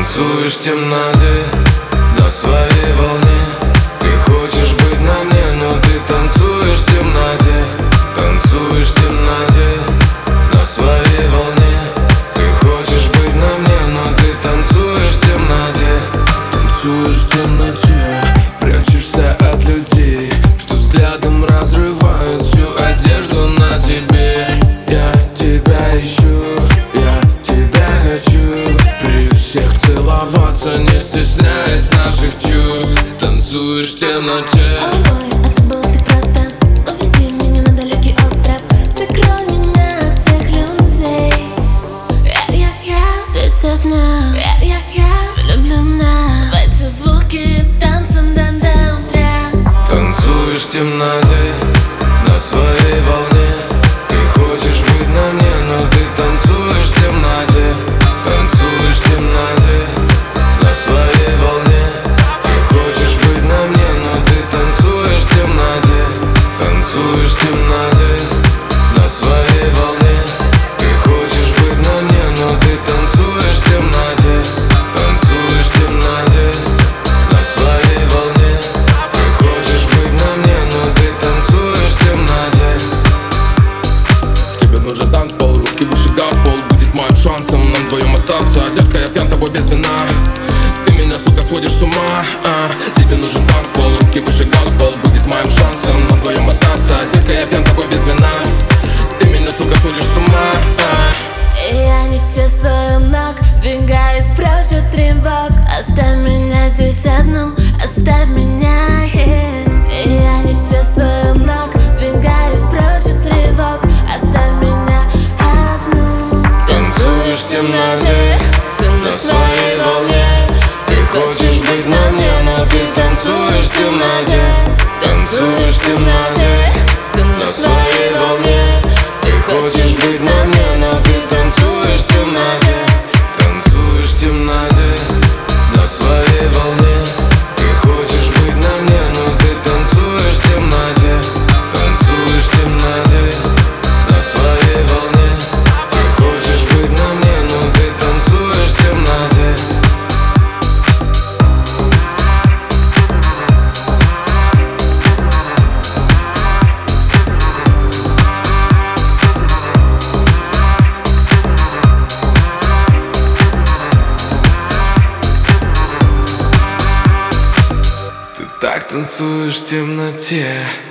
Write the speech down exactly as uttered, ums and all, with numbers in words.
Танцуешь в темноте на своей волне. Ты хочешь быть на мне, но ты танцуешь в темноте. Танцуешь в темноте на своей волне. Ты хочешь быть на мне, но ты танцуешь в темноте. Танцуешь в темноте, прячешься от людей, что взглядом разрывают всю одежду на тебе. Я тебя ищу, я тебя хочу, при всех целоваться, не стесняясь наших чувств. Танцуешь в темноте. Ой, это было так просто. Увези меня на далекий остров, закрой меня от всех людей. Я, я, я здесь одна. Я, я, я влюблена в эти звуки танца до, до утра. Танцуешь в темноте на своей волне. Ты хочешь быть на мне, но ты танцуешь в темноте. Танцуешь в темноте на своей волне. Ты хочешь быть на мне, но ты танцуешь в темноте. Танцуешь в темноте на своей волне. Ты хочешь быть на мне, но ты танцуешь в темноте. Танцуешь в темноте на своей волне. Ты хочешь быть на мне, но ты танцуешь в темноте. Тебе нужен танцпол, руки выше газпол. Будет моим шансом нам вдвоем остаться. Детка, я пьян тобой без вина. Ты меня, сука, сводишь с ума, а. Тебе нужен танцпол, руки выше газпол. Будет моим шансом нам вдвоем остаться. Детка, я пьян тобой без вина. Ты меня, сука, сводишь с ума, а. Я не чувствую ног, двигаюсь прочь от тревог. Оставь меня здесь одну, оставь меня, yeah. Я не чувствую ног, двигаюсь прочь от тревог. Оставь меня одну. Танцуешь в темноте на своей волне. Ты хочешь быть на мне, но ты танцуешь в темноте. Танцуешь в темноте на своей волне. Ты хочешь быть на мне, но ты танцуешь в темноте. Танцуешь в темноте на своей волне. Ты хочешь быть на мне, но ты танцуешь в темноте. Танцуешь в темноте на своей волне. Ты хочешь быть на мне, но ты танцуешь в темноте. Ты так танцуешь в темноте.